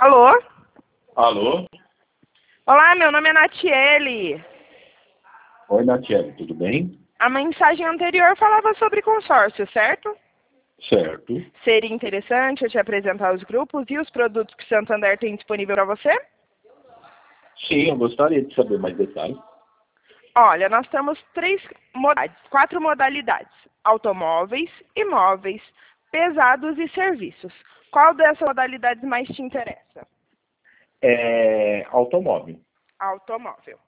Alô? Alô? Olá, meu nome é Natiele. Oi, Natiele, tudo bem? A mensagem anterior falava sobre consórcio, certo? Certo. Seria interessante eu te apresentar os grupos e os produtos que Santander tem disponível para você? Sim, eu gostaria de saber mais detalhes. Olha, nós temos quatro modalidades: automóveis, imóveis, pesados e serviços. Qual dessas modalidades mais te interessa? Automóvel. Automóvel.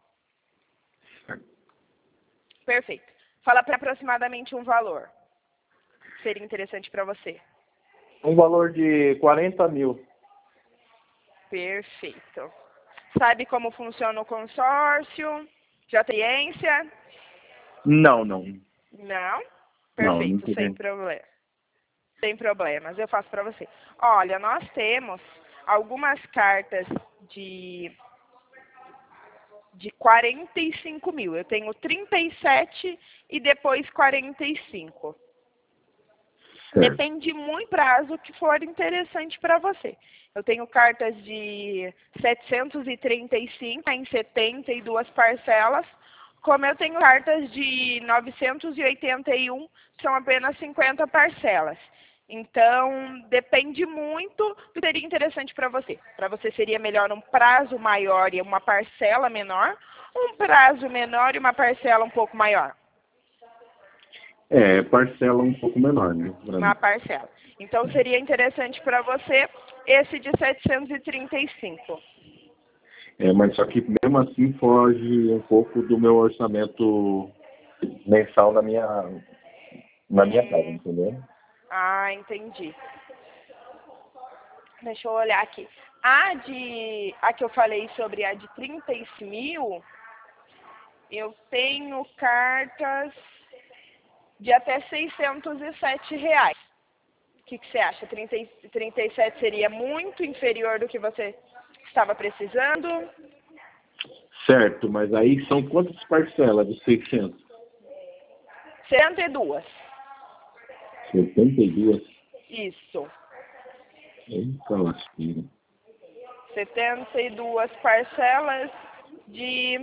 Perfeito. Fala para aproximadamente um valor. Seria interessante para você. Um valor de 40 mil. Perfeito. Sabe como funciona o consórcio? Já tem experiência? Não. Não? Não Perfeito, sem tenho. problema. Sem problemas, eu faço para você. Olha, nós temos algumas cartas de 45 mil. Eu tenho 37 e depois 45. Certo. Depende muito do prazo que for interessante para você. Eu tenho cartas de 735 em 72 parcelas, como eu tenho cartas de 981, são apenas 50 parcelas. Então, depende muito do que seria interessante para você. Para você seria melhor um prazo maior e uma parcela menor, um prazo menor e uma parcela um pouco maior? Parcela um pouco menor, né? Uma parcela. Então, seria interessante para você esse de 735. Mas só que mesmo assim foge um pouco do meu orçamento mensal na minha casa, entendeu? Ah, entendi. Deixa eu olhar aqui. A que eu falei sobre a de 36 mil, eu tenho cartas de até 607 reais. O que você acha? 37 seria muito inferior do que você estava precisando? Certo, mas aí são quantas parcelas de 600? 72. 72? Isso. Eita lasqueira. 72 parcelas de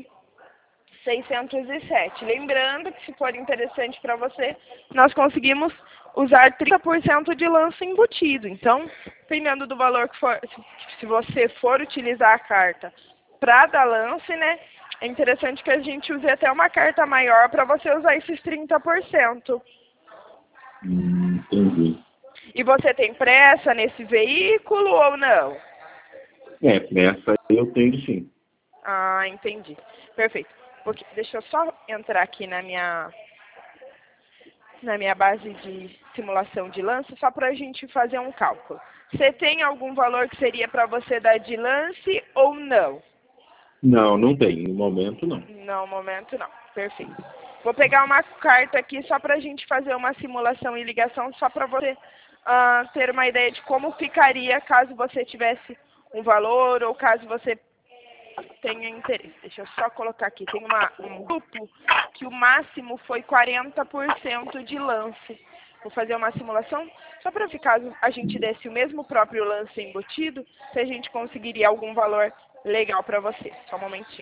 607. Lembrando que, se for interessante para você, nós conseguimos usar 30% de lance embutido. Então, dependendo do valor que for, se você for utilizar a carta para dar lance, né, é interessante que a gente use até uma carta maior para você usar esses 30%. Entendi. E você tem pressa nesse veículo ou não? Pressa eu tenho sim. Ah, entendi. Perfeito. Deixa eu só entrar aqui na minha base de simulação de lance, só para a gente fazer um cálculo. Você tem algum valor que seria para você dar de lance ou não? Não tem. No momento, não. No momento, não. Perfeito. Vou pegar uma carta aqui só para a gente fazer uma simulação e ligação, só para você ter uma ideia de como ficaria caso você tivesse um valor ou caso você tenha interesse. Deixa eu só colocar aqui. Tem um grupo que o máximo foi 40% de lance. Vou fazer uma simulação só para ver caso a gente desse o mesmo próprio lance embutido, se a gente conseguiria algum valor legal para você. Só um momentinho.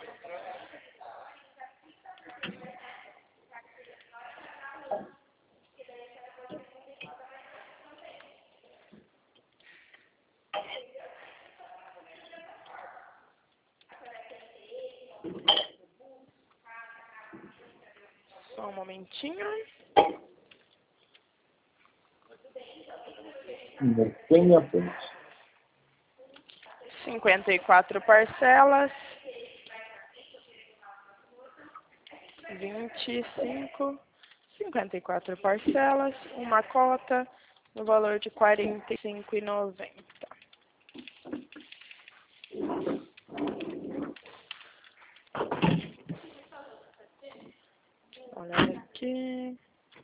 Só um momentinho. Não tem minha frente. 54 parcelas. 25. 54 parcelas. Uma cota no valor de R$ 45,90. Olha aqui.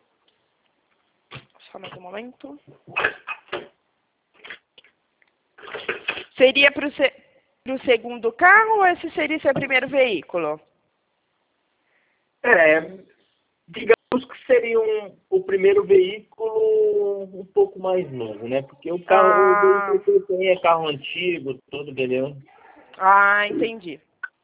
Só mais um momento. Seria para o segundo carro ou esse seria seu primeiro veículo? Digamos que seria o primeiro veículo um pouco mais novo, né? Porque o carro que eu tenho é carro antigo, tudo, beleza? Ah, entendi.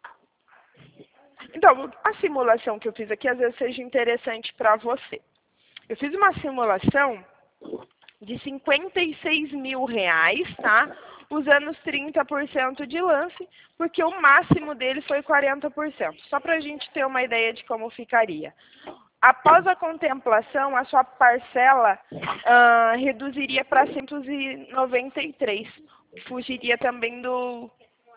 Então, a simulação que eu fiz aqui, às vezes seja interessante para você. Eu fiz uma simulação de R$ 56.000, tá? Usando os 30% de lance, porque o máximo dele foi 40%. Só para a gente ter uma ideia de como ficaria. Após a contemplação, a sua parcela reduziria para 193. Fugiria também do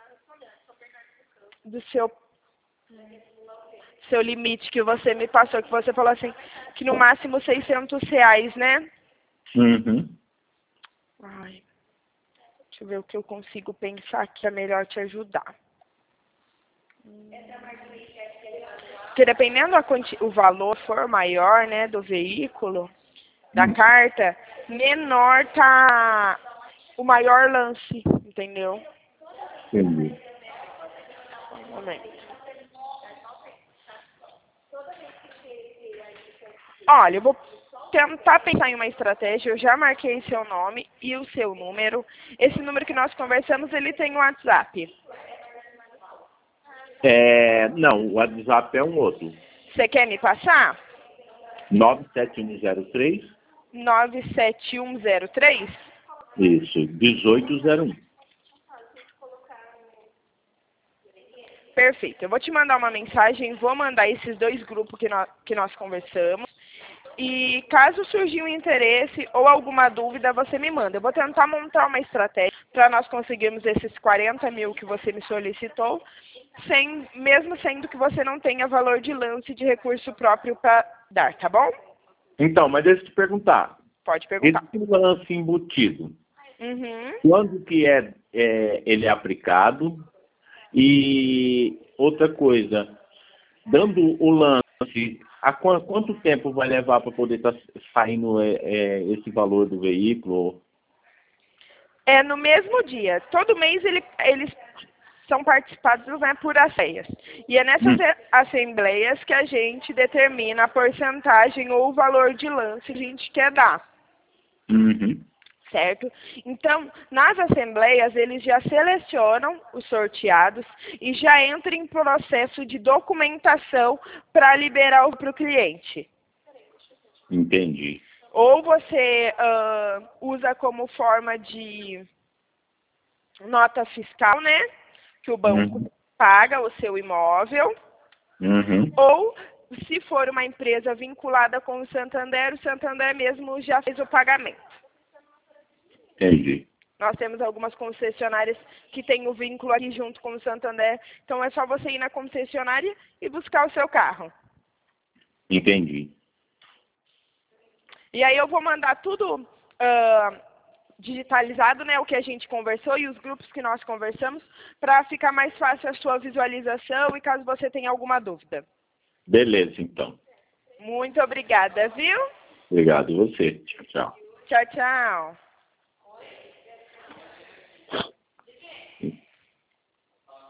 seu limite que você me passou, que você falou assim, que no máximo R$ 600, né? Uhum. Ai, deixa eu ver o que eu consigo pensar que é melhor te ajudar. Porque dependendo o valor for maior, né, do veículo, da carta, menor tá o maior lance, entendeu? Entendi. Um momento. Olha, eu vou tentar pensar em uma estratégia. Eu já marquei seu nome e o seu número. Esse número que nós conversamos, ele tem um WhatsApp. Não, o WhatsApp é um outro. Você quer me passar? 97103. 97103? Isso, 1801. Perfeito. Eu vou te mandar uma mensagem, vou mandar esses dois grupos que nós conversamos. E caso surgir um interesse ou alguma dúvida, você me manda. Eu vou tentar montar uma estratégia para nós conseguirmos esses 40 mil que você me solicitou, mesmo sendo que você não tenha valor de lance de recurso próprio para dar, tá bom? Então, mas deixa eu te perguntar. Pode perguntar. Esse lance embutido, Uhum. quando que ele é aplicado? E outra coisa, dando o lance, quanto tempo vai levar para poder estar saindo esse valor do veículo? É no mesmo dia. Todo mês eles são participados, né, por assembleias. E é nessas assembleias que a gente determina a porcentagem ou o valor de lance que a gente quer dar. Uhum. Certo? Então, nas assembleias, eles já selecionam os sorteados e já entram em processo de documentação para liberar para o cliente. Entendi. Ou você usa como forma de nota fiscal, né? Que o banco paga o seu imóvel. Uhum. Ou, se for uma empresa vinculada com o Santander mesmo já fez o pagamento. Entendi. Nós temos algumas concessionárias que têm o vínculo aqui junto com o Santander. Então, é só você ir na concessionária e buscar o seu carro. Entendi. E aí eu vou mandar tudo digitalizado, né, o que a gente conversou e os grupos que nós conversamos, para ficar mais fácil a sua visualização e caso você tenha alguma dúvida. Beleza, então. Muito obrigada, viu? Obrigado, você. Tchau, tchau. Tchau, tchau.